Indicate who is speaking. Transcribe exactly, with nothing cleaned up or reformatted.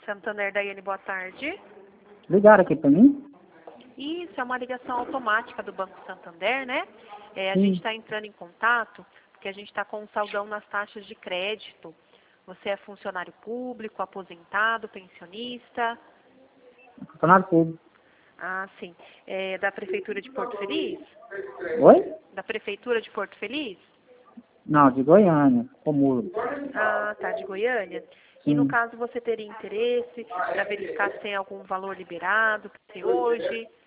Speaker 1: Santander, Daiane, boa tarde.
Speaker 2: Ligaram aqui para mim?
Speaker 1: Isso, é uma ligação automática do Banco Santander, né? É, a
Speaker 2: Sim.
Speaker 1: gente está entrando em contato porque a gente está com um saldão nas taxas de crédito. Você é funcionário público, aposentado, pensionista?
Speaker 2: Funcionário público.
Speaker 1: Ah, sim. É da Prefeitura de Porto Feliz?
Speaker 2: Oi?
Speaker 1: Da Prefeitura de Porto Feliz?
Speaker 2: Não, de Goiânia, Romulo.
Speaker 1: Ah, tá, de Goiânia. E no
Speaker 2: Sim.
Speaker 1: caso você teria interesse para verificar se tem algum valor liberado para ter hoje?